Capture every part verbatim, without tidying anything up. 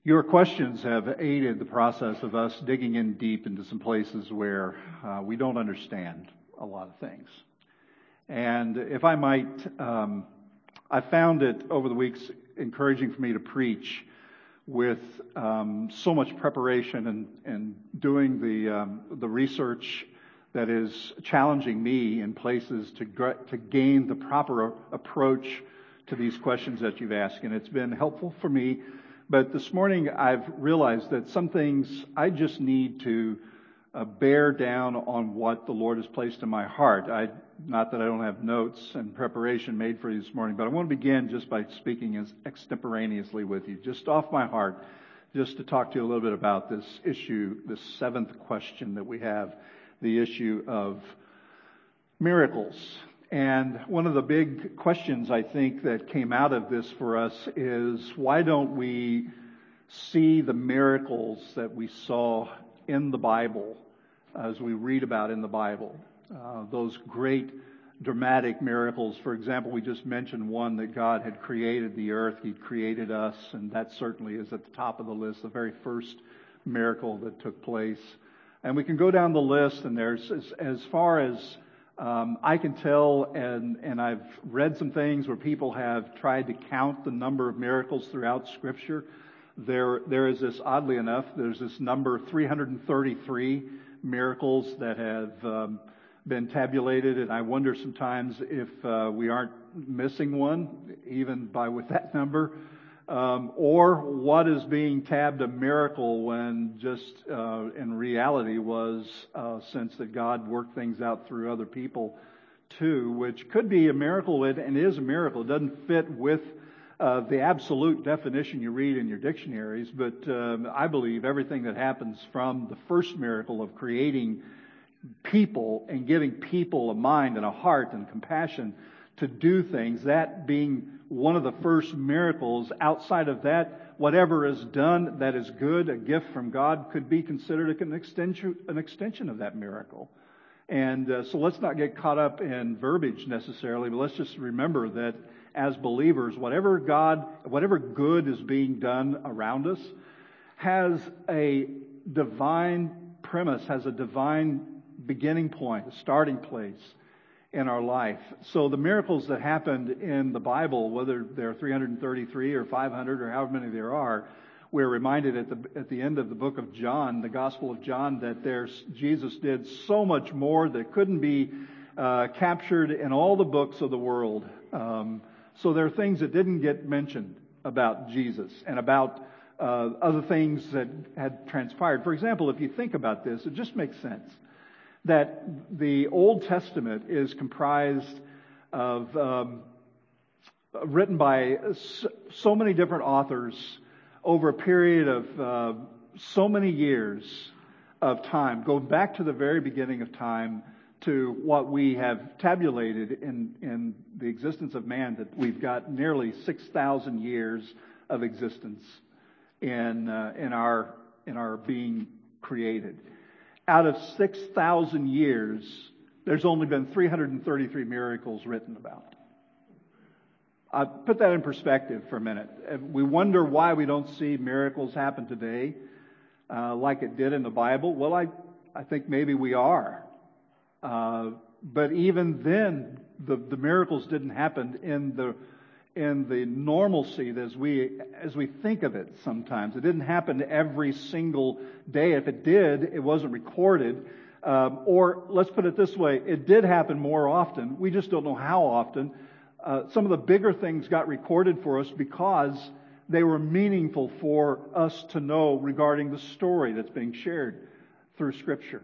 Your questions have aided the process of us digging in deep into some places where uh, we don't understand a lot of things. And if I might, um, I found it over the weeks encouraging for me to preach with um, so much preparation and, and doing the um, the research that is challenging me in places to gr- to gain the proper approach to these questions that you've asked. And it's been helpful for me. But this morning I've realized that some things I just need to uh, bear down on what the Lord has placed in my heart. I, not that I don't have notes and preparation made for you this morning, but I want to begin just by speaking as extemporaneously with you, just off my heart, just to talk to you a little bit about this issue, this seventh question that we have, the issue of miracles. And one of the big questions I think that came out of this for us is, why don't we see the miracles that we saw in the Bible, as we read about in the Bible? Uh, those great dramatic miracles. For example, we just mentioned one that God had created the earth, He created us, and that certainly is at the top of the list, the very first miracle that took place. And we can go down the list, and there's, as, as far as Um, I can tell, and, and I've read some things where people have tried to count the number of miracles throughout Scripture. There, there is this, oddly enough, there's this number three hundred thirty-three miracles that have um, been tabulated, and I wonder sometimes if uh, we aren't missing one, even by with that number, um, or what is being tabbed a miracle when just uh, in reality was a sense that God worked things out through other people too, which could be a miracle and is a miracle. It doesn't fit with uh, the absolute definition you read in your dictionaries, but um, I believe everything that happens from the first miracle of creating people and giving people a mind and a heart and compassion to do things, that being one of the first miracles. Outside of that, whatever is done that is good, a gift from God, could be considered an extension, an extension of that miracle. And uh, so let's not get caught up in verbiage necessarily, but let's just remember that as believers, whatever God, whatever good is being done around us has a divine premise, has a divine beginning point, a starting place in our life. So the miracles that happened in the Bible, whether they're three hundred thirty-three or five hundred or however many there are, we're reminded at the at the end of the book of John, the Gospel of John, that there's Jesus did so much more that couldn't be uh, captured in all the books of the world. Um, so there are things that didn't get mentioned about Jesus and about uh, other things that had transpired. For example, if you think about this, it just makes sense that the Old Testament is comprised of, um, written by so many different authors over a period of uh, so many years of time, going back to the very beginning of time to what we have tabulated in, in the existence of man, that we've got nearly six thousand years of existence in uh, in our in our being created. Out of six thousand years, there's only been three hundred thirty-three miracles written about. Uh, put that in perspective for a minute. We wonder why we don't see miracles happen today uh, like it did in the Bible. Well, I, I think maybe we are. Uh, but even then, the, the miracles didn't happen in the in the normalcy as we as we think of it sometimes. It didn't happen every single day. If it did, it wasn't recorded. Um, or let's put it this way, it did happen more often. We just don't know how often. Uh, some of the bigger things got recorded for us because they were meaningful for us to know regarding the story that's being shared through Scripture.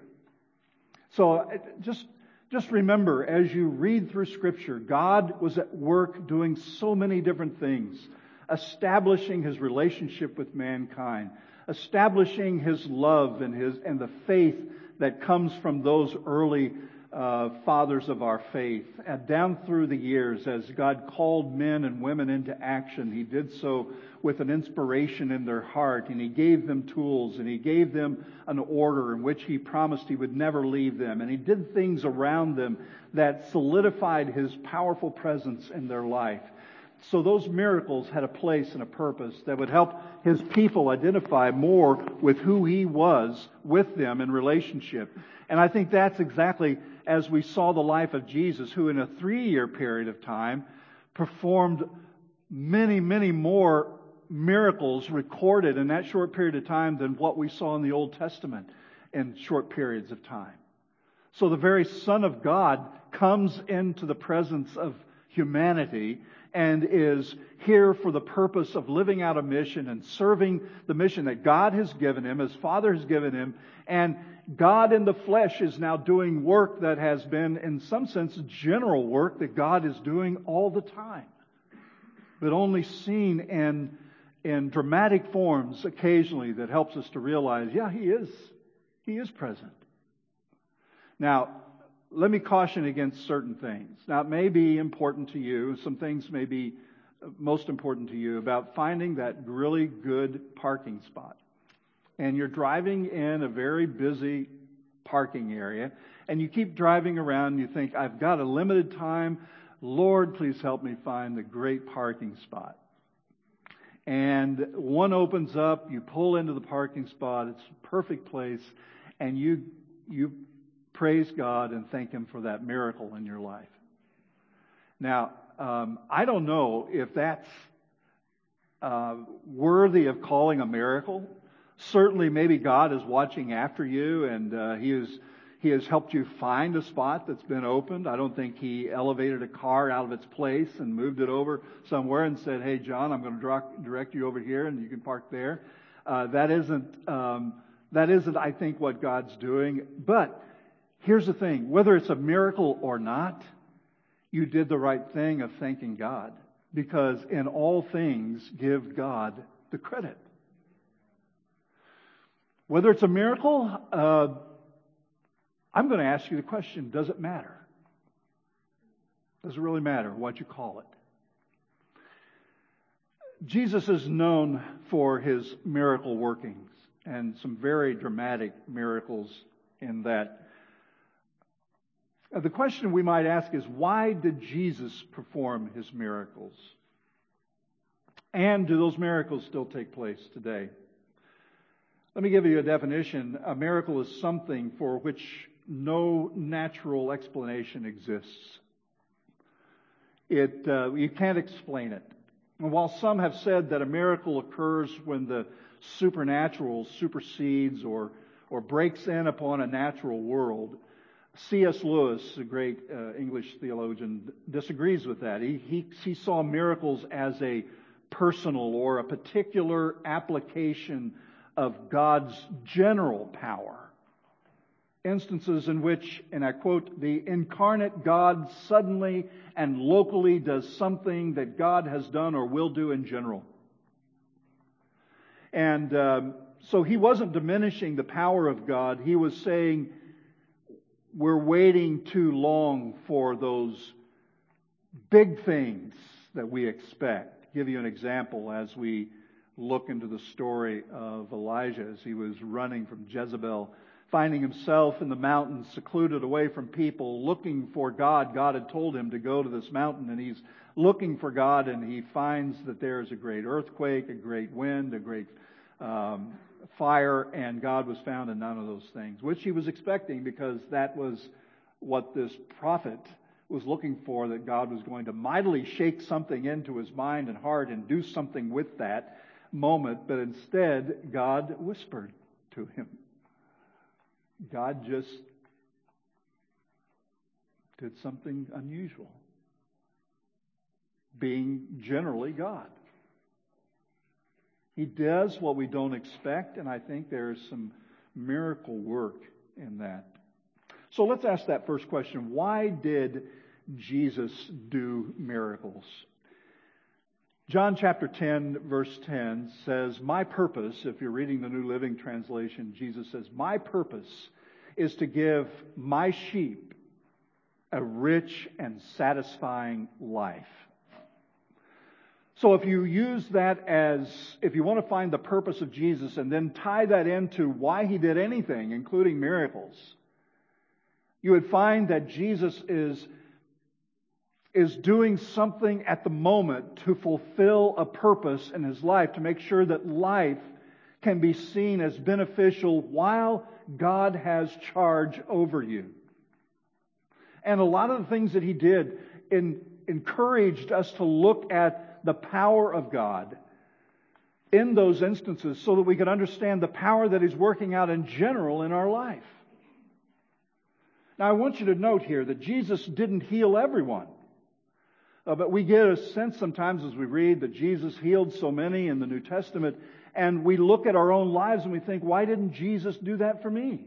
So just Just remember, as you read through Scripture, God was at work doing so many different things, establishing His relationship with mankind, establishing His love and His and the faith that comes from those early uh, fathers of our faith. And down through the years, as God called men and women into action, He did so with an inspiration in their heart, and He gave them tools, and He gave them an order in which He promised He would never leave them, and He did things around them that solidified His powerful presence in their life. So those miracles had a place and a purpose that would help His people identify more with who He was with them in relationship. And I think that's exactly as we saw the life of Jesus, who in a three-year period of time performed many, many more miracles recorded in that short period of time than what we saw in the Old Testament in short periods of time. So the very Son of God comes into the presence of humanity and is here for the purpose of living out a mission and serving the mission that God has given Him, His Father has given Him, and God in the flesh is now doing work that has been, in some sense, general work that God is doing all the time, but only seen in, in dramatic forms occasionally that helps us to realize, yeah, He is, He is present. Now, let me caution against certain things. Now, it may be important to you, some things may be most important to you about finding that really good parking spot. And you're driving in a very busy parking area, and you keep driving around and you think, I've got a limited time. Lord, please help me find the great parking spot. And one opens up, you pull into the parking spot, it's a perfect place, and you you praise God and thank Him for that miracle in your life. Now, um, I don't know if that's uh, worthy of calling a miracle. Certainly, maybe God is watching after you, and uh, He is He has helped you find a spot that's been opened. I don't think He elevated a car out of its place and moved it over somewhere and said, "Hey, John, I'm going to direct you over here, and you can park there." Uh, that isn't um, that isn't, I think, what God's doing. But here's the thing: whether it's a miracle or not, you did the right thing of thanking God, because in all things, give God the credit. Whether it's a miracle, uh, I'm going to ask you the question, does it matter? Does it really matter what you call it? Jesus is known for His miracle workings, and some very dramatic miracles in that. Uh, the question we might ask is, why did Jesus perform His miracles? And do those miracles still take place today? Let me give you a definition. A miracle is something for which no natural explanation exists. It uh, you can't explain it. And while some have said that a miracle occurs when the supernatural supersedes or or breaks in upon a natural world, C S Lewis, a great uh, English theologian, disagrees with that. He, he he saw miracles as a personal or a particular application of God's general power. Instances in which, and I quote, the incarnate God suddenly and locally does something that God has done or will do in general. And um, so he wasn't diminishing the power of God. He was saying, we're waiting too long for those big things that we expect. I'll give you an example as we look into the story of Elijah as he was running from Jezebel, finding himself in the mountains, secluded away from people, looking for God. God had told him to go to this mountain, and he's looking for God, and he finds that there is a great earthquake, a great wind, a great um, fire, and God was found in none of those things, which he was expecting, because that was what this prophet was looking for, that God was going to mightily shake something into his mind and heart and do something with that moment. But instead, God whispered to him. God just did something unusual, being generally God. He does what we don't expect, and I think there's some miracle work in that. So let's ask that first question. Why did Jesus do miracles? John chapter ten, verse ten says, my purpose, if you're reading the New Living Translation, Jesus says, my purpose is to give my sheep a rich and satisfying life. So if you use that as, if you want to find the purpose of Jesus and then tie that into why He did anything, including miracles, you would find that Jesus is is doing something at the moment to fulfill a purpose in his life, to make sure that life can be seen as beneficial while God has charge over you. And a lot of the things that he did in, encouraged us to look at the power of God in those instances so that we could understand the power that he's working out in general in our life. Now, I want you to note here that Jesus didn't heal everyone. Uh, but we get a sense sometimes as we read that Jesus healed so many in the New Testament, and we look at our own lives and we think, why didn't Jesus do that for me?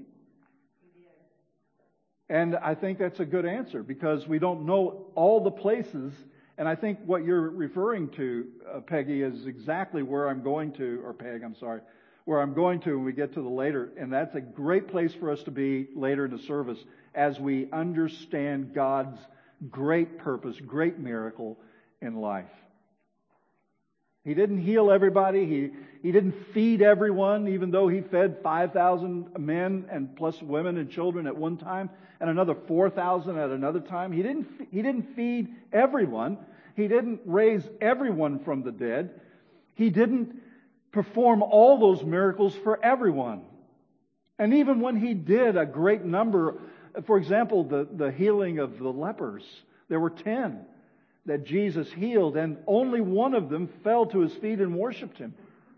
And I think that's a good answer because we don't know all the places. And I think what you're referring to, uh, Peggy, is exactly where I'm going to, or Peg, I'm sorry, where I'm going to when we get to the later. And that's a great place for us to be later in the service as we understand God's great purpose, great miracle in life. He didn't heal everybody. He, he didn't feed everyone, even though he fed five thousand men and plus women and children at one time and another four thousand at another time. He didn't, he didn't feed everyone. He didn't raise everyone from the dead. He didn't perform all those miracles for everyone. And even when he did a great number, for example, the, the healing of the lepers, there were ten that Jesus healed, and only one of them fell to his feet and worshiped him.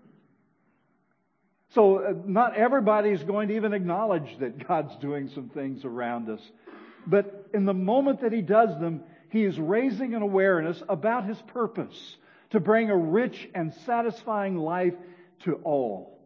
So uh, not everybody is going to even acknowledge that God's doing some things around us. But in the moment that he does them, he is raising an awareness about his purpose to bring a rich and satisfying life to all.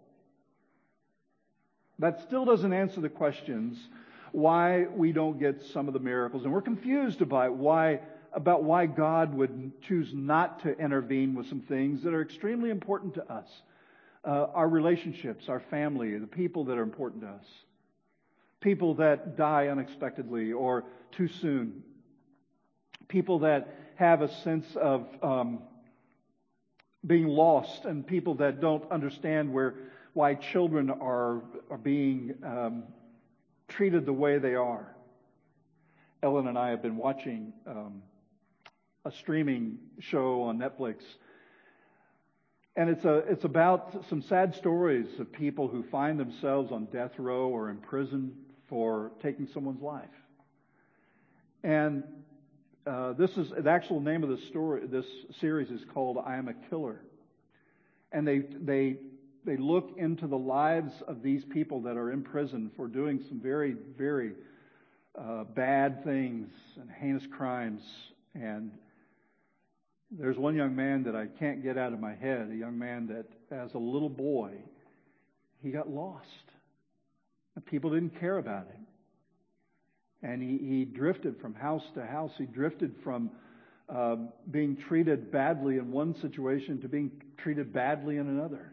That still doesn't answer the questions why we don't get some of the miracles. And we're confused about why about why God would choose not to intervene with some things that are extremely important to us. Uh, our relationships, our family, the people that are important to us. People that die unexpectedly or too soon. People that have a sense of um, being lost, and people that don't understand where why children are, are being um, treated the way they are. Ellen and I have been watching um, a streaming show on Netflix, and it's a it's about some sad stories of people who find themselves on death row or in prison for taking someone's life. And uh, this is the actual name of the story. This series is called "I Am a Killer," and they they they look into the lives of these people that are in prison for doing some very very uh, bad things and heinous crimes. And there's one young man that I can't get out of my head, a young man that as a little boy, he got lost. And people didn't care about him. And he, he drifted from house to house. He drifted from uh, being treated badly in one situation to being treated badly in another.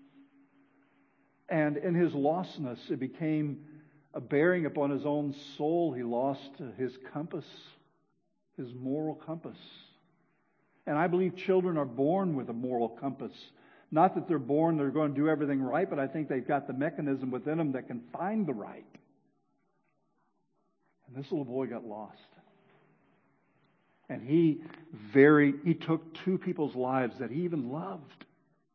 And in his lostness, it became a bearing upon his own soul. He lost his compass, his moral compass. And I believe children are born with a moral compass. Not that they're born, they're going to do everything right, but I think they've got the mechanism within them that can find the right. And this little boy got lost. And he very, he took two people's lives that he even loved.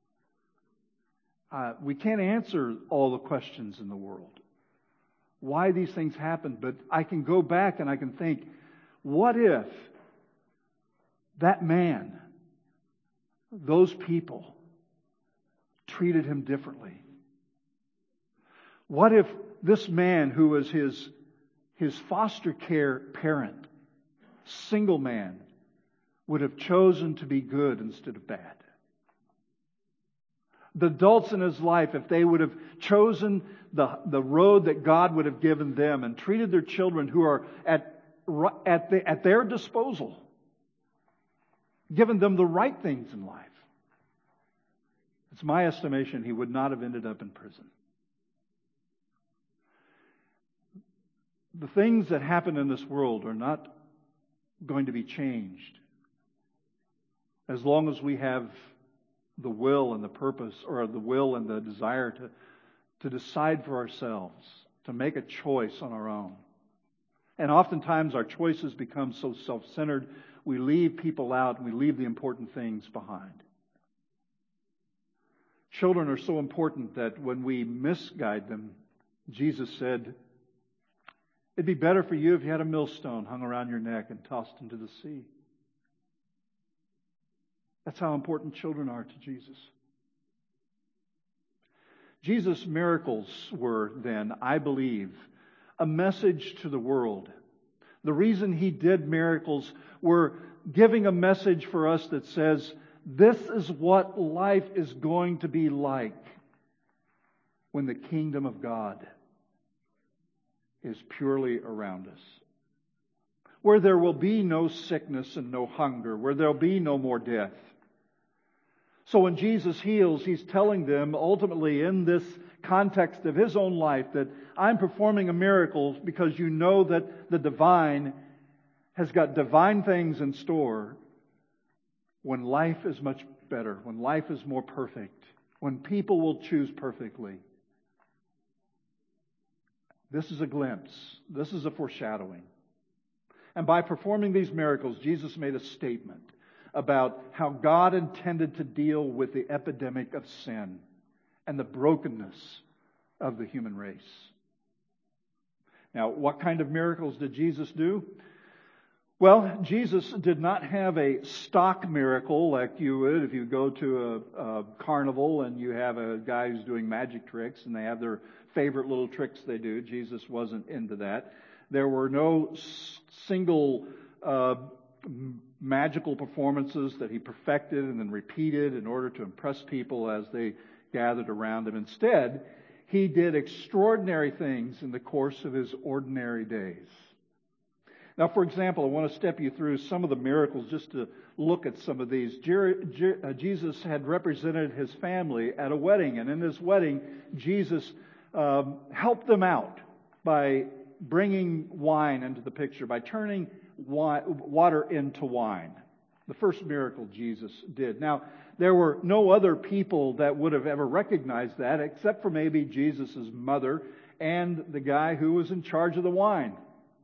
Uh, we can't answer all the questions in the world. Why these things happen, but I can go back and I can think, what if that man, those people, treated him differently? What if this man who was his, his foster care parent, single man, would have chosen to be good instead of bad? The adults in his life, if they would have chosen the, the road that God would have given them and treated their children who are at, at, the, at their disposal, given them the right things in life, it's my estimation he would not have ended up in prison. The things that happen in this world are not going to be changed as long as we have the will and the purpose, or the will and the desire to, to decide for ourselves, to make a choice on our own. And oftentimes our choices become so self-centered, we leave people out and we leave the important things behind. Children are so important that when we misguide them, Jesus said, it'd be better for you if you had a millstone hung around your neck and tossed into the sea. That's how important children are to Jesus. Jesus' miracles were then, I believe, a message to the world. The reason He did miracles were giving a message for us that says, this is what life is going to be like when the kingdom of God is purely around us. Where there will be no sickness and no hunger, where there will be no more death. So when Jesus heals, He's telling them ultimately in this context of His own life that I'm performing a miracle because you know that the divine has got divine things in store when life is much better, when life is more perfect, when people will choose perfectly. This is a glimpse. This is a foreshadowing. And by performing these miracles, Jesus made a statement about how God intended to deal with the epidemic of sin and the brokenness of the human race. Now, what kind of miracles did Jesus do? Well, Jesus did not have a stock miracle like you would if you go to a, a carnival and you have a guy who's doing magic tricks and they have their favorite little tricks they do. Jesus wasn't into that. There were no s- single uh, magical performances that He perfected and then repeated in order to impress people as they gathered around Him. Instead, He did extraordinary things in the course of His ordinary days. Now, for example, I want to step you through some of the miracles just to look at some of these. Jer- Jer- uh, Jesus had represented His family at a wedding, and in this wedding, Jesus um, helped them out by bringing wine into the picture, by turning wi- water into wine. The first miracle Jesus did. Now, there were no other people that would have ever recognized that except for maybe Jesus' mother and the guy who was in charge of the wine.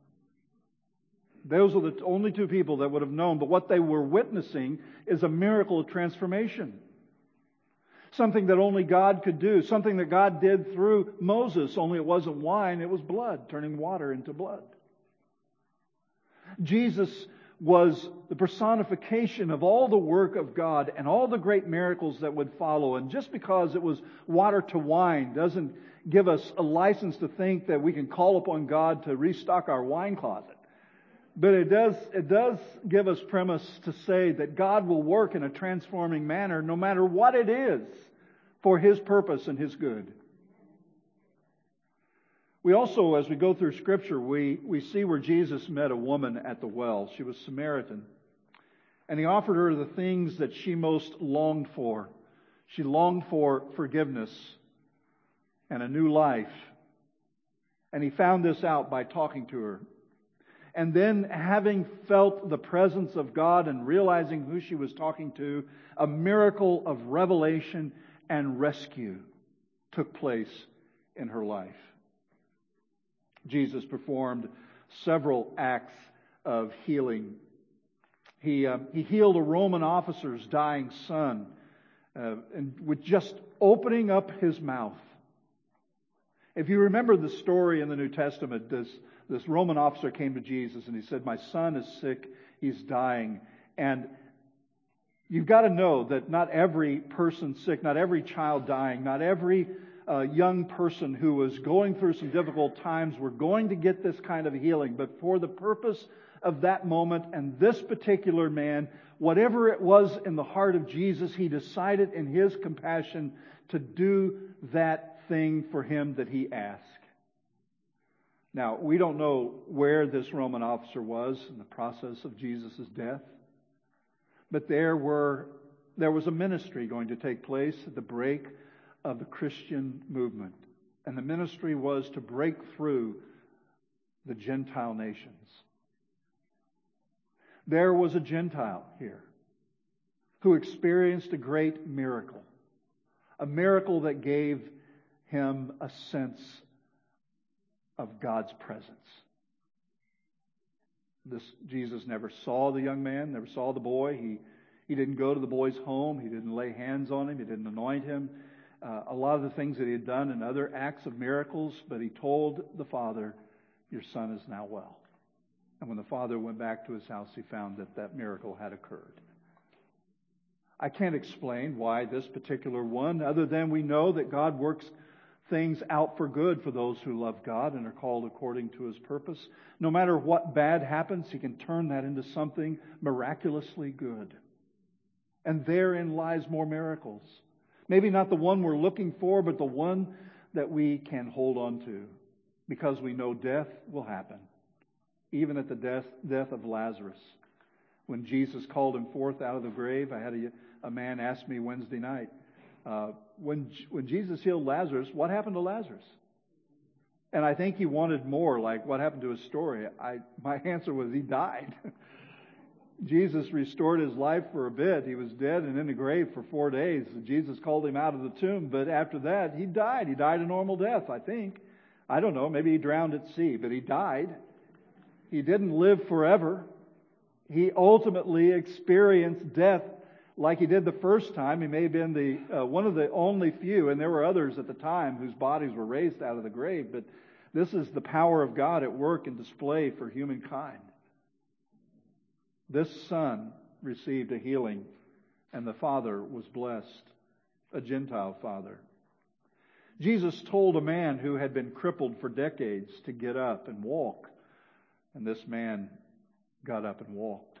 Those are the only two people that would have known. But what they were witnessing is a miracle of transformation. Something that only God could do. Something that God did through Moses, only it wasn't wine, it was blood, turning water into blood. Jesus was the personification of all the work of God and all the great miracles that would follow. And just because it was water to wine doesn't give us a license to think that we can call upon God to restock our wine closet. But it does, it does give us premise to say that God will work in a transforming manner no matter what it is for His purpose and His good. We also, as we go through Scripture, we, we see where Jesus met a woman at the well. She was Samaritan. And He offered her the things that she most longed for. She longed for forgiveness and a new life. And He found this out by talking to her. And then, having felt the presence of God and realizing who she was talking to, a miracle of revelation and rescue took place in her life. Jesus performed several acts of healing. He, uh, he healed a Roman officer's dying son uh, and with just opening up His mouth. If you remember the story in the New Testament, this This Roman officer came to Jesus and he said, my son is sick, he's dying. And you've got to know that not every person sick, not every child dying, not every uh, young person who was going through some difficult times were going to get this kind of healing. But for the purpose of that moment and this particular man, whatever it was in the heart of Jesus, He decided in His compassion to do that thing for him that he asked. Now, we don't know where this Roman officer was in the process of Jesus' death, but there were there was a ministry going to take place at the break of the Christian movement. And the ministry was to break through the Gentile nations. There was a Gentile here who experienced a great miracle, a miracle that gave him a sense of God's presence. This Jesus never saw the young man, never saw the boy. He he didn't go to the boy's home. He didn't lay hands on him. He didn't anoint him. Uh, a lot of the things that he had done and other acts of miracles, but he told the father, "Your son is now well." And when the father went back to his house, he found that that miracle had occurred. I can't explain why this particular one, other than we know that God works things out for good for those who love God and are called according to His purpose. No matter what bad happens, He can turn that into something miraculously good. And therein lies more miracles. Maybe not the one we're looking for, but the one that we can hold on to, because we know death will happen. Even at the death, death of Lazarus. When Jesus called him forth out of the grave, I had a, a man ask me Wednesday night, uh, when, when Jesus healed Lazarus, what happened to Lazarus? And I think he wanted more, like what happened to his story. I, my answer was he died. Jesus restored his life for a bit. He was dead and in the grave for four days. Jesus called him out of the tomb, but after that, he died. He died a normal death, I think. I don't know, maybe he drowned at sea, but he died. He didn't live forever. He ultimately experienced death like he did the first time. He may have been the uh, one of the only few, and there were others at the time whose bodies were raised out of the grave, but this is the power of God at work and display for humankind. This son received a healing, and the father was blessed, a Gentile father. Jesus told a man who had been crippled for decades to get up and walk. And this man got up and walked.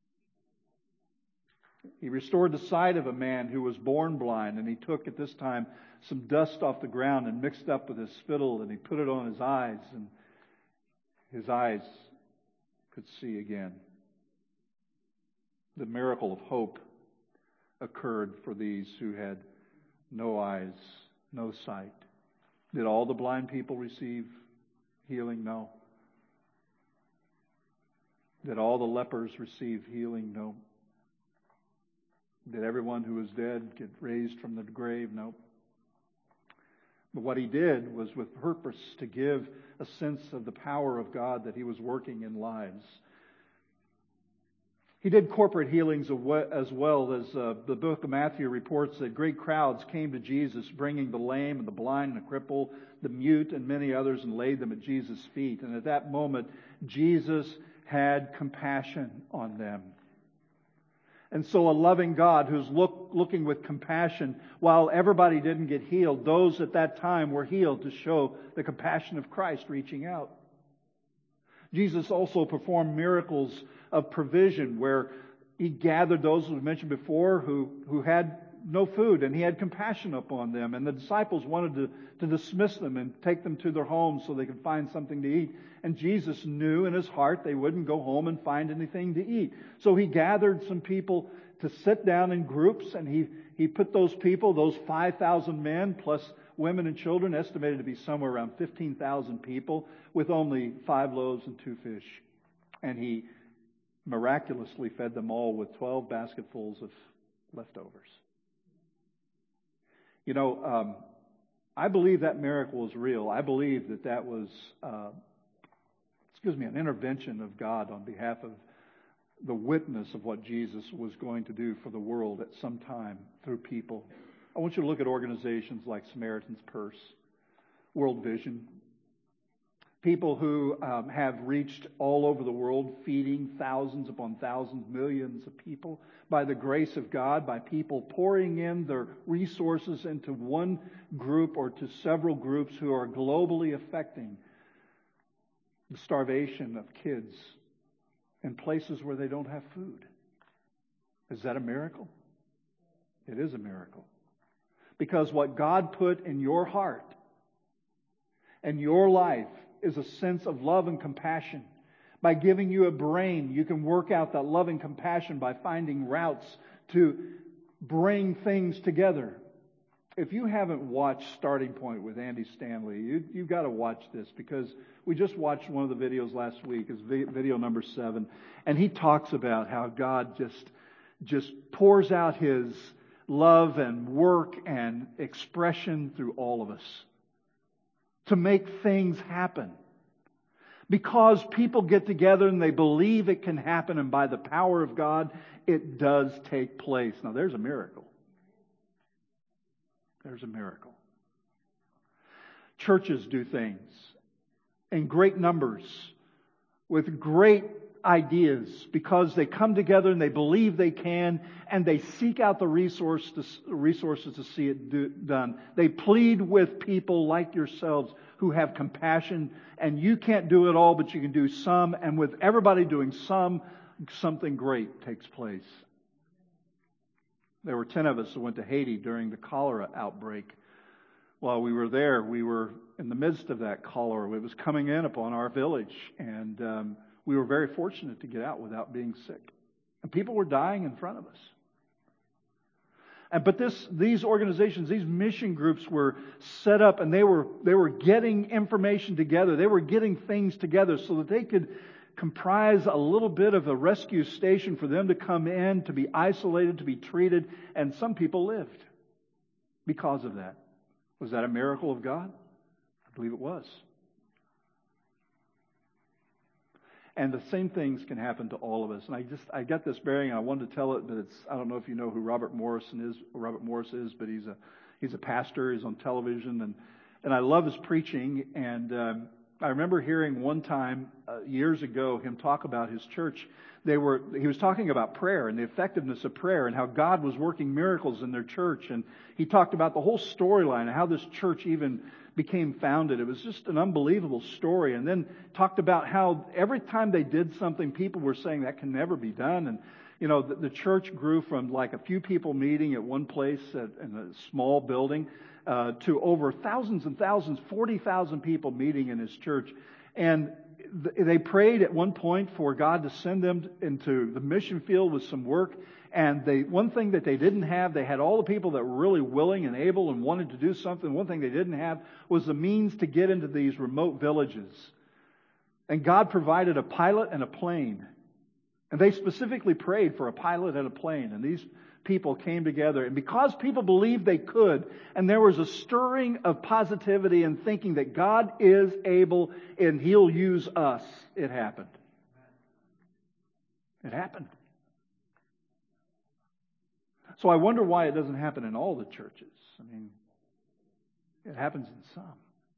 He restored the sight of a man who was born blind, and he took at this time some dust off the ground and mixed up with his spittle, and he put it on his eyes, and his eyes could see again. The miracle of hope occurred for these who had no eyes, no sight. Did all the blind people receive healing? No. Did all the lepers receive healing? No. Did everyone who was dead get raised from the grave? No. But what he did was with purpose to give a sense of the power of God that he was working in lives. He did corporate healings as well, as uh, the book of Matthew reports that great crowds came to Jesus, bringing the lame and the blind and the cripple, the mute and many others, and laid them at Jesus' feet. And at that moment, Jesus had compassion on them. And so a loving God who's look, looking with compassion, while everybody didn't get healed, those at that time were healed to show the compassion of Christ reaching out. Jesus also performed miracles of provision where he gathered those, as we mentioned before, who, who had no food, and he had compassion upon them. And the disciples wanted to, to dismiss them and take them to their homes so they could find something to eat. And Jesus knew in his heart they wouldn't go home and find anything to eat. So he gathered some people to sit down in groups, and he, he put those people, those five thousand men plus women and children, estimated to be somewhere around fifteen thousand people, with only five loaves and two fish. And he miraculously fed them all with twelve basketfuls of leftovers. You know, um, I believe that miracle is real. I believe that that was, uh, excuse me, an intervention of God on behalf of the witness of what Jesus was going to do for the world at some time through people. I want you to look at organizations like Samaritan's Purse, World Vision, people who um, have reached all over the world, feeding thousands upon thousands, millions of people by the grace of God, by people pouring in their resources into one group or to several groups who are globally affecting the starvation of kids in places where they don't have food. Is that a miracle? It is a miracle. Because what God put in your heart and your life is a sense of love and compassion. By giving you a brain, you can work out that love and compassion by finding routes to bring things together. If you haven't watched Starting Point with Andy Stanley, you, you've got to watch this, because we just watched one of the videos last week. It's video number seven. And he talks about how God just, just pours out His love and work and expression through all of us to make things happen. Because people get together and they believe it can happen, and by the power of God, it does take place. Now, there's a miracle. There's a miracle. Churches do things in great numbers with great ideas because they come together and they believe they can, and they seek out the resource to, resources to see it do, done. They plead with people like yourselves who have compassion, and you can't do it all, but you can do some, and with everybody doing some, something great takes place. There were ten of us who went to Haiti during the cholera outbreak. While we were there, we were in the midst of that cholera. It was coming in upon our village, and um, we were very fortunate to get out without being sick. And people were dying in front of us. And but this, these organizations, these mission groups were set up, and they were they were getting information together. They were getting things together so that they could comprise a little bit of a rescue station for them to come in, to be isolated, to be treated, and some people lived because of that. Was that a miracle of God? I believe it was. And the same things can happen to all of us. And I just, I got this bearing, and I wanted to tell it, but it's, I don't know if you know who Robert Morrison is, Robert Morris is, but he's a, he's a pastor, he's on television, and, and I love his preaching. And um, I remember hearing one time, uh, years ago, him talk about his church. They were, he was talking about prayer and the effectiveness of prayer and how God was working miracles in their church. And he talked about the whole storyline and how this church even became founded. It was just an unbelievable story. And then talked about how every time they did something, people were saying that can never be done. And, you know, the, the church grew from like a few people meeting at one place at, in a small building uh, to over thousands and thousands, forty thousand people meeting in his church. And th- they prayed at one point for God to send them into the mission field with some work. And they, one thing that they didn't have, they had all the people that were really willing and able and wanted to do something. One thing they didn't have was the means to get into these remote villages. And God provided a pilot and a plane. And they specifically prayed for a pilot and a plane. And these people came together. And because people believed they could, and there was a stirring of positivity and thinking that God is able and He'll use us, it happened. It happened. So I wonder why it doesn't happen in all the churches. I mean, it happens in some.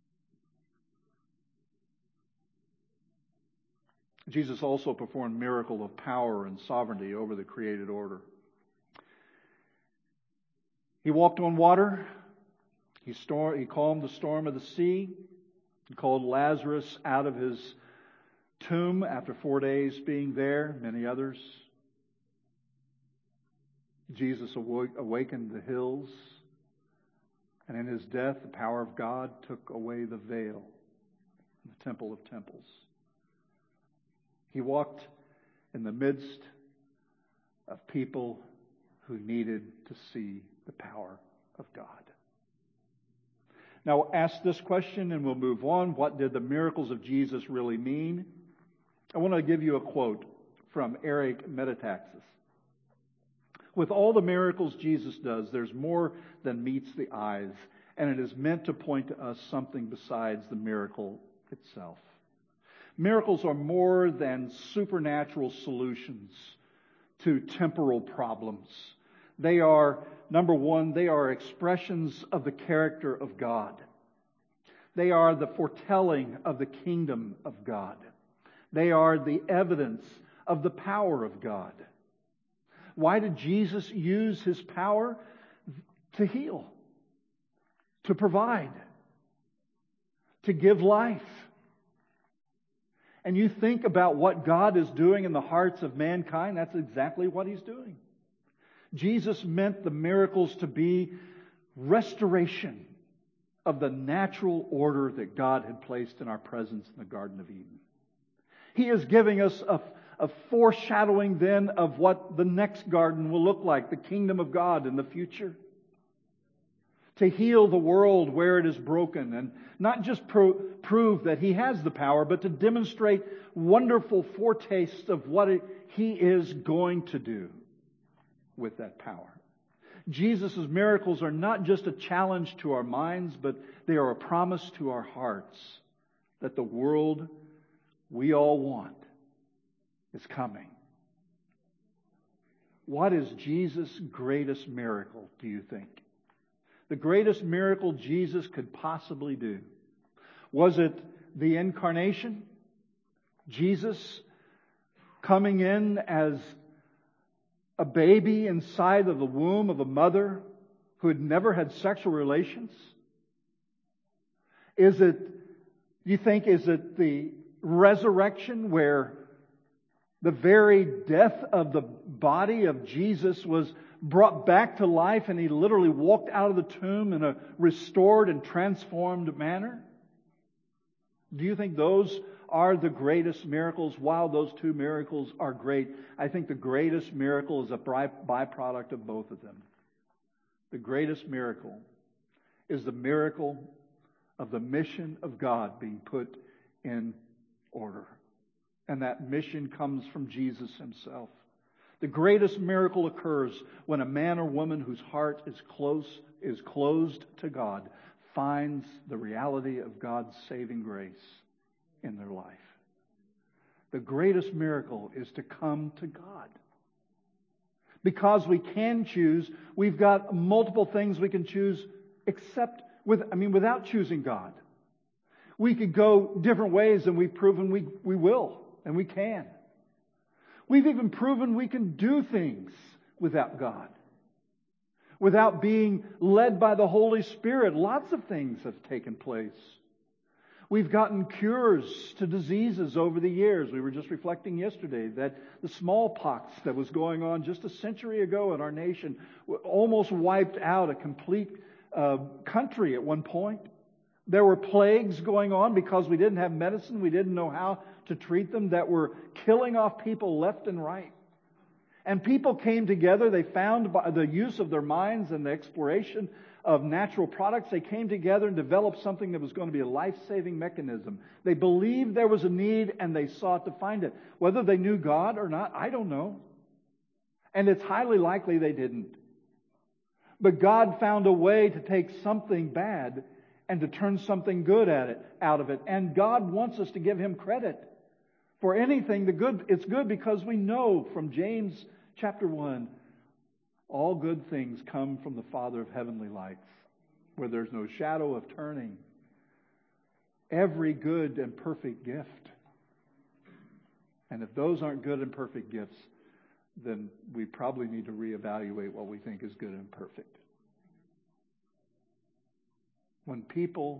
Jesus also performed miracle of power and sovereignty over the created order. He walked on water. He, storm, he calmed the storm of the sea. He called Lazarus out of his tomb after four days being there, many others. Jesus awoke, awakened the hills, and in His death, the power of God took away the veil in the temple of temples. He walked in the midst of people who needed to see the power of God. Now, ask this question and we'll move on. What did the miracles of Jesus really mean? I want to give you a quote from Eric Metaxas. With all the miracles Jesus does, there's more than meets the eyes, and it is meant to point to us something besides the miracle itself. Miracles are more than supernatural solutions to temporal problems. They are, number one, they are expressions of the character of God. They are the foretelling of the kingdom of God. They are the evidence of the power of God. Why did Jesus use His power? To heal, to provide, to give life. And you think about what God is doing in the hearts of mankind, that's exactly what He's doing. Jesus meant the miracles to be restoration of the natural order that God had placed in our presence in the Garden of Eden. He is giving us a A foreshadowing then of what the next garden will look like, the kingdom of God in the future. To heal the world where it is broken, and not just pro- prove that He has the power, but to demonstrate wonderful foretastes of what it, He is going to do with that power. Jesus' miracles are not just a challenge to our minds, but they are a promise to our hearts that the world we all want is coming. What is Jesus' greatest miracle, do you think? The greatest miracle Jesus could possibly do. Was it the incarnation? Jesus coming in as a baby inside of the womb of a mother who had never had sexual relations? Is it, you think, is it the resurrection where the very death of the body of Jesus was brought back to life and He literally walked out of the tomb in a restored and transformed manner? Do you think those are the greatest miracles? While those two miracles are great, I think the greatest miracle is a byproduct of both of them. The greatest miracle is the miracle of the mission of God being put in order. And that mission comes from Jesus Himself. The greatest miracle occurs when a man or woman whose heart is close, is closed to God, finds the reality of God's saving grace in their life. The greatest miracle is to come to God. Because we can choose, we've got multiple things we can choose except with, I mean, without choosing God. We could go different ways, and we've proven we, we will, and we can. We've even proven we can do things without God. Without being led by the Holy Spirit. Lots of things have taken place. We've gotten cures to diseases over the years. We were just reflecting yesterday that the smallpox that was going on just a century ago in our nation almost wiped out a complete uh, country at one point. There were plagues going on because we didn't have medicine. We didn't know how to treat them, that were killing off people left and right. And people came together. They found by the use of their minds and the exploration of natural products, they came together and developed something that was going to be a life-saving mechanism. They believed there was a need and they sought to find it. Whether they knew God or not, I don't know. And it's highly likely they didn't. But God found a way to take something bad and to turn something good at it, out of it. And God wants us to give Him credit for anything. The good, it's good because we know from James chapter one, all good things come from the Father of heavenly lights, where there's no shadow of turning. Every good and perfect gift. And if those aren't good and perfect gifts, then we probably need to reevaluate what we think is good and perfect. When people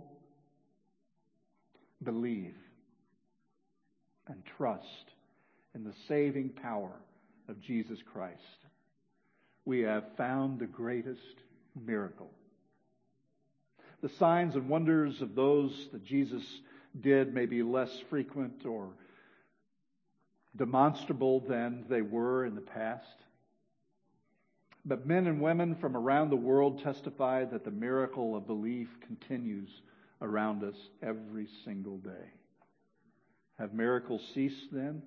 believe and trust in the saving power of Jesus Christ, we have found the greatest miracle. The signs and wonders of those that Jesus did may be less frequent or demonstrable than they were in the past. But men and women from around the world testify that the miracle of belief continues around us every single day. Have miracles ceased then?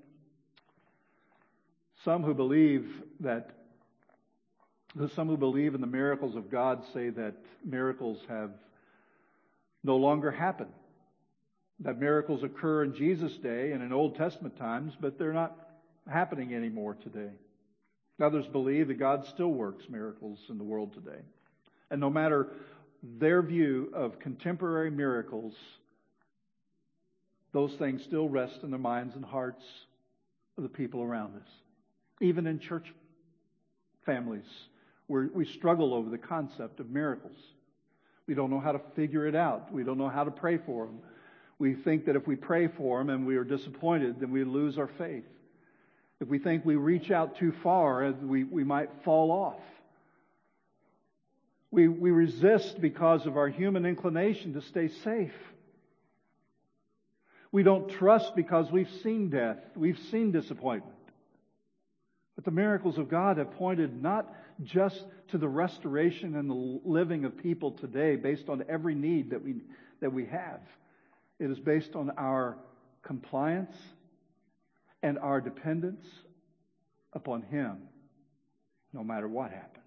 Some who believe that Some who believe in the miracles of God say that miracles have no longer happened. That miracles occur in Jesus' day and in Old Testament times, but they're not happening anymore today. Others believe that God still works miracles in the world today. And no matter their view of contemporary miracles, those things still rest in the minds and hearts of the people around us. Even in church families, where we struggle over the concept of miracles. We don't know how to figure it out. We don't know how to pray for them. We think that if we pray for them and we are disappointed, then we lose our faith. If we think we reach out too far, we, we might fall off. We, we resist because of our human inclination to stay safe. We don't trust because we've seen death. We've seen disappointment. But the miracles of God have pointed not just to the restoration and the living of people today based on every need that we that we have. It is based on our compliance and our dependence upon Him, no matter what happens,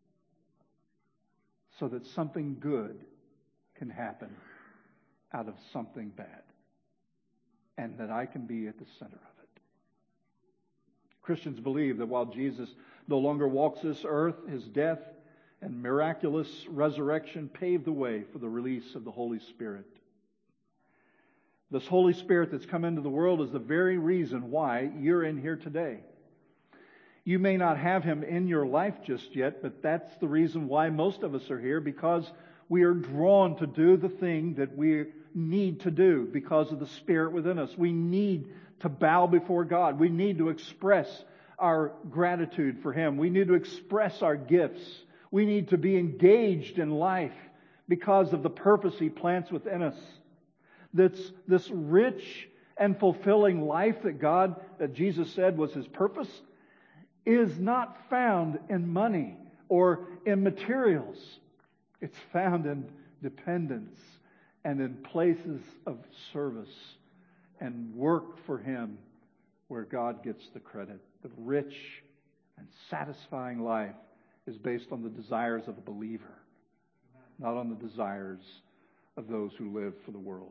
so that something good can happen out of something bad. and that I can be at the center of it. Christians believe that while Jesus no longer walks this earth, his death and miraculous resurrection paved the way for the release of the Holy Spirit. This Holy Spirit that's come into the world is the very reason why you're in here today. You may not have him in your life just yet, but that's the reason why most of us are here, because we are drawn to do the thing that we need to do because of the Spirit within us. We need to bow before God. We need to express our gratitude for him. We need to express our gifts. We need to be engaged in life because of the purpose he plants within us. That's this rich and fulfilling life that God, that Jesus said was his purpose, is not found in money or in materials. It's found in dependence and in places of service and work for him where God gets the credit. The rich and satisfying life is based on the desires of a believer, not on the desires of those who live for the world.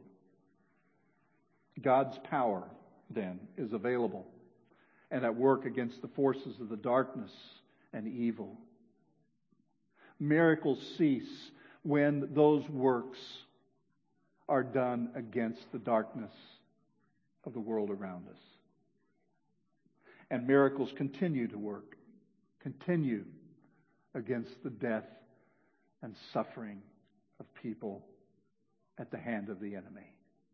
God's power, then, is available and at work against the forces of the darkness and evil. Miracles cease when those works are done against the darkness of the world around us. And miracles continue to work, continue against the death and suffering of people at the hand of the enemy.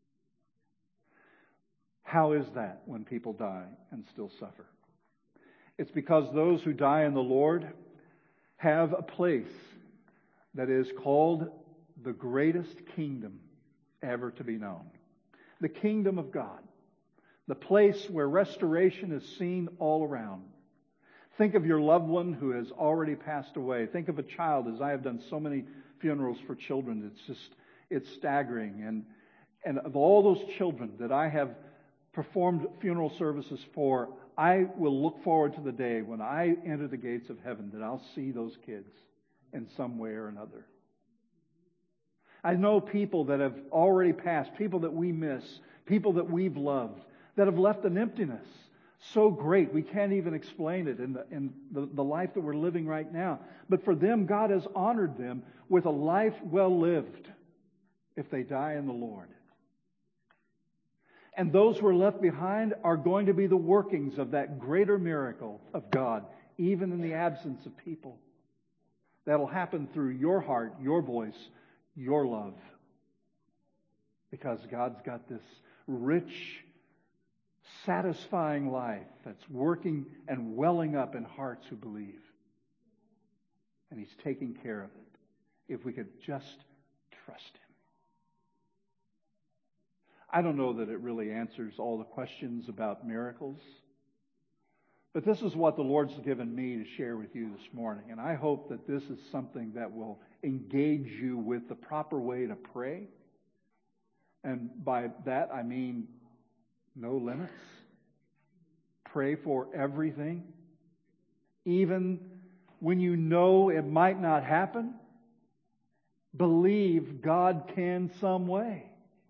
How is that when people die and still suffer? It's because those who die in the Lord have a place that is called the greatest kingdom ever to be known. The kingdom of God. The place where restoration is seen all around. Think of your loved one who has already passed away. Think of a child, as I have done so many funerals for children. It's just, it's staggering. And, and of all those children that I have performed funeral services for, I will look forward to the day when I enter the gates of heaven that I'll see those kids in some way or another. I know people that have already passed, people that we miss, people that we've loved, that have left an emptiness so great we can't even explain it in the, in the, the life that we're living right now. But for them, God has honored them with a life well lived if they die in the Lord. And those who are left behind are going to be the workings of that greater miracle of God, even in the absence of people. That'll happen through your heart, your voice, your love. Because God's got this rich, satisfying life that's working and welling up in hearts who believe. And He's taking care of it if we could just trust Him. I don't know that it really answers all the questions about miracles, but this is what the Lord's given me to share with you this morning. And I hope that this is something that will engage you with the proper way to pray. And by that I mean no limits. Pray for everything. Even when you know it might not happen, believe God can some way.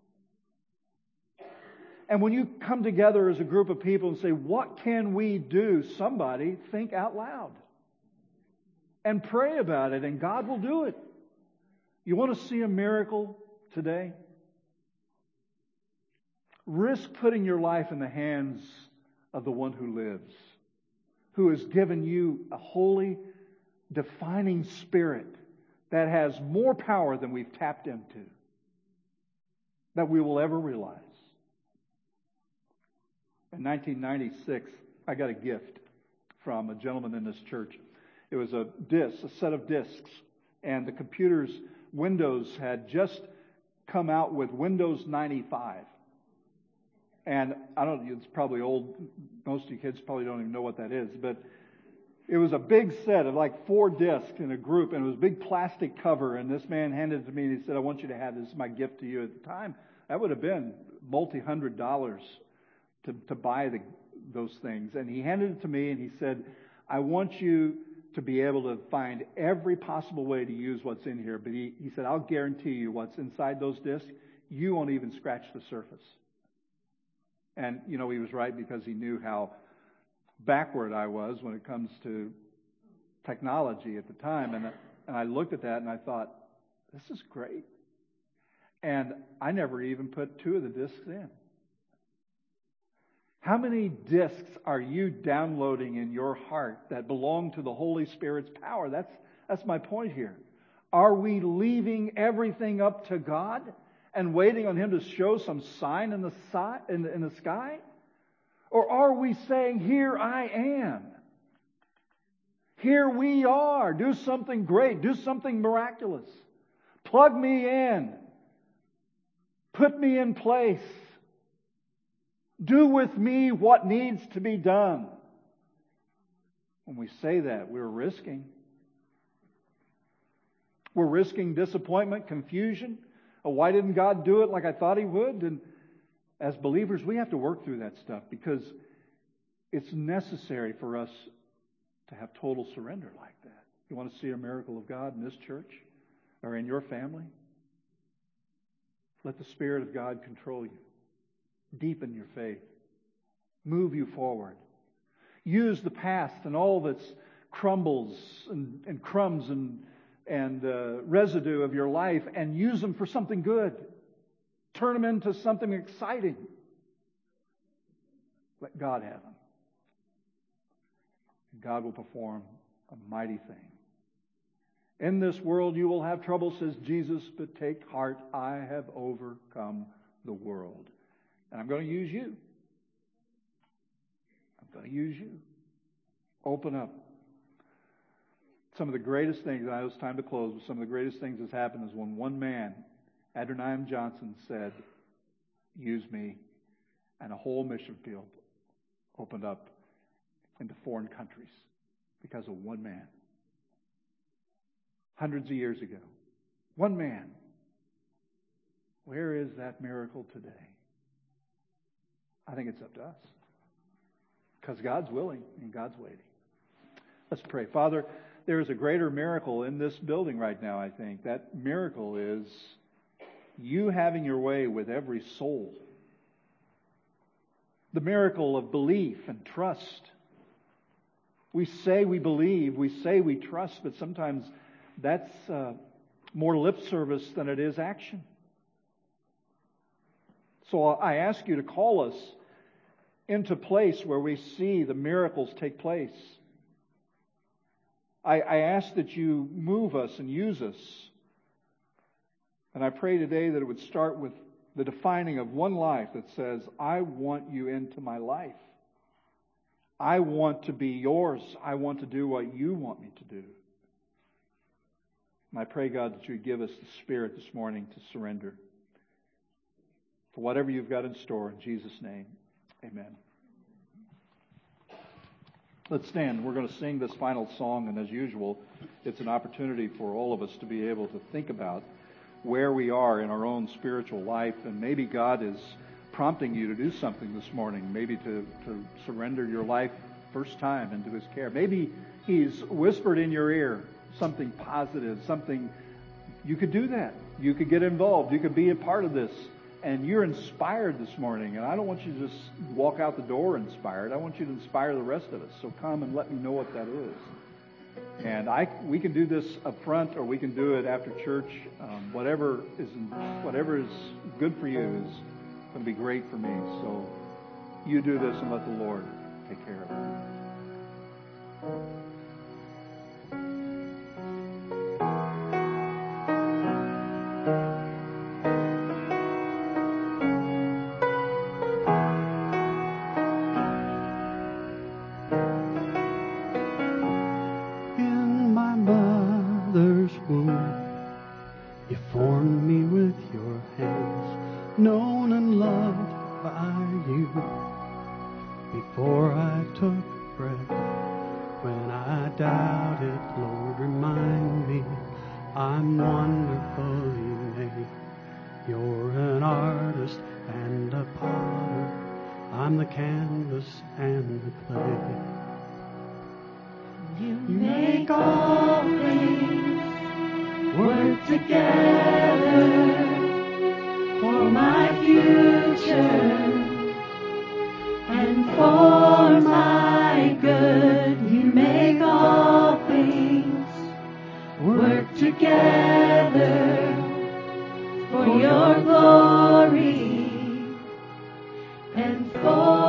And when you come together as a group of people and say, what can we do? Somebody think out loud. And pray about it, and God will do it. You want to see a miracle today? Risk putting your life in the hands of the one who lives, who has given you a holy, defining spirit that has more power than we've tapped into, that we will ever realize. In nineteen ninety-six, I got a gift from a gentleman in this church. It was a disc, a set of discs, and the computer's Windows had just come out with Windows ninety-five. And I don't know, it's probably old, most of you kids probably don't even know what that is, but it was a big set of like four discs in a group, and it was a big plastic cover, and this man handed it to me and he said, I want you to have this, this is my gift to you. At the time, that would have been multi-hundred dollars to, to buy the, those things. And he handed it to me and he said, I want you to be able to find every possible way to use what's in here. But he, he said, I'll guarantee you what's inside those discs, you won't even scratch the surface. And, you know, he was right because he knew how backward I was when it comes to technology at the time. And, and I looked at that and I thought, this is great. And I never even put two of the discs in. How many discs are you downloading in your heart that belong to the Holy Spirit's power? That's, that's my point here. Are we leaving everything up to God and waiting on Him to show some sign in the, si- in the, in the sky? Or are we saying, here I am. Here we are. Do something great. Do something miraculous. Plug me in. Put me in place. Do with me what needs to be done. When we say that, we're risking. We're risking disappointment, confusion. Oh, why didn't God do it like I thought He would? And as believers, we have to work through that stuff because it's necessary for us to have total surrender like that. You want to see a miracle of God in this church or in your family? Let the Spirit of God control you. Deepen your faith. Move you forward. Use the past and all of its crumbles and, and crumbs and, and uh, residue of your life and use them for something good. Turn them into something exciting. Let God have them. God will perform a mighty thing. In this world you will have trouble, says Jesus, but take heart, I have overcome the world. And I'm going to use you. I'm going to use you. Open up. Some of the greatest things, and I know it's time to close, but some of the greatest things that's happened is when one man, Adoniram Johnson, said, use me, and a whole mission field opened up into foreign countries because of one man. Hundreds of years ago. One man. Where is that miracle today? I think it's up to us. Because God's willing and God's waiting. Let's pray. Father, there is a greater miracle in this building right now, I think. That miracle is you having your way with every soul. The miracle of belief and trust. We say we believe, we say we trust, but sometimes that's uh, more lip service than it is action. So I ask you to call us into place where we see the miracles take place. I, I ask that you move us and use us. And I pray today that it would start with the defining of one life that says, I want you into my life. I want to be yours. I want to do what you want me to do. And I pray, God, that you would give us the Spirit this morning to surrender for whatever you've got in store. In Jesus' name, amen. Let's stand. We're going to sing this final song, and as usual, it's an opportunity for all of us to be able to think about where we are in our own spiritual life, and maybe God is prompting you to do something this morning, maybe to, to surrender your life first time into His care. Maybe He's whispered in your ear something positive, something, you could do that. You could get involved. You could be a part of this. And you're inspired this morning. And I don't want you to just walk out the door inspired. I want you to inspire the rest of us. So come and let me know what that is. And I, we can do this up front, or we can do it after church. Um, whatever is whatever is good for you is going to be great for me. So you do this and let the Lord take care of it. For my future, together for your glory and for